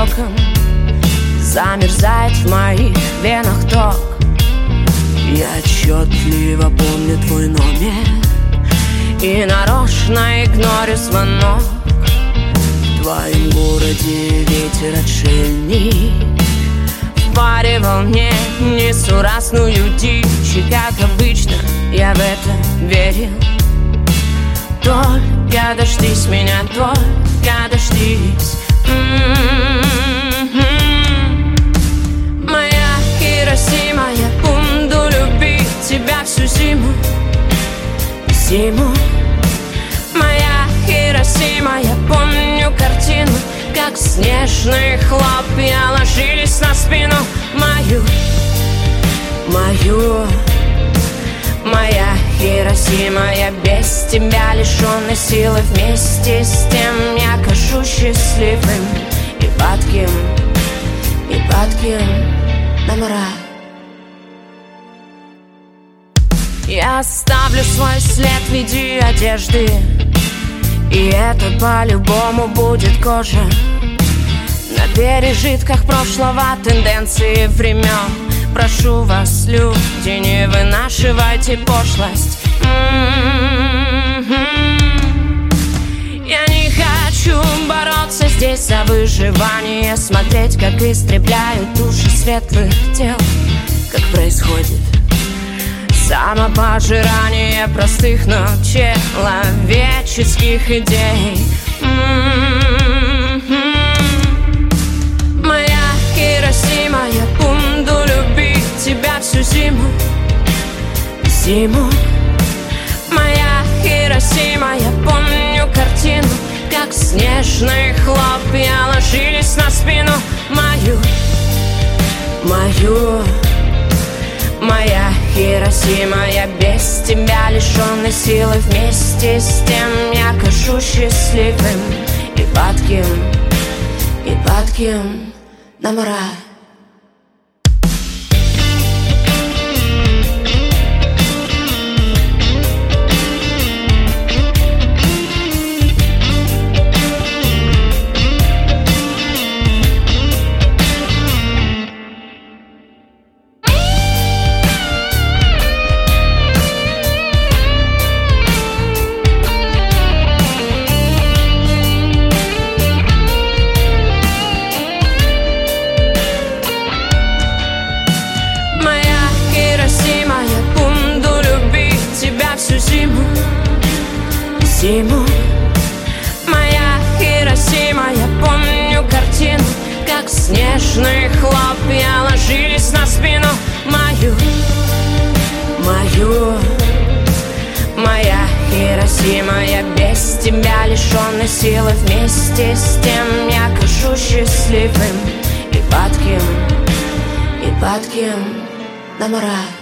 током замерзает в моих венах ток. Я отчетливо помню твой номер и нарочно игнорю звонок. В твоем городе ветер отшельник впаривал мне несуразную дичь, и как обычно я в это верил. Только дождись меня, только дождись. Моя Хиросима, я буду любить тебя всю зиму. Зиму. Моя Хиросима, я помню картину, как снежные хлопья ложились на спину мою. Моя Хиросима, я без тебя лишённой силы. Вместе с тем я кажусь счастливым и падким на мрак. Я оставлю свой след в виде одежды, и это по-любому будет кожа. На пережитках прошлого, тенденции времен. Прошу вас, люди, не вынашивайте пошлость. Я не хочу бороться здесь за выживание, смотреть, как истребляют души светлых тел, как происходит самопожирание простых, но человеческих идей. Моя Хиросима, я буду любить тебя всю зиму. Зиму. Моя Хиросима, я помню картину, как снежные хлопья ложились на спину мою. Моя Хиросима, я без тебя лишённой силы. Вместе с тем я кажусь счастливым и падким на мрак. Зиму. Моя Хиросима, я помню картину, как снежные хлопья ложились на спину мою. Моя Хиросима, я без тебя лишённой силы. Вместе с тем я кажусь счастливым и падким на мрак.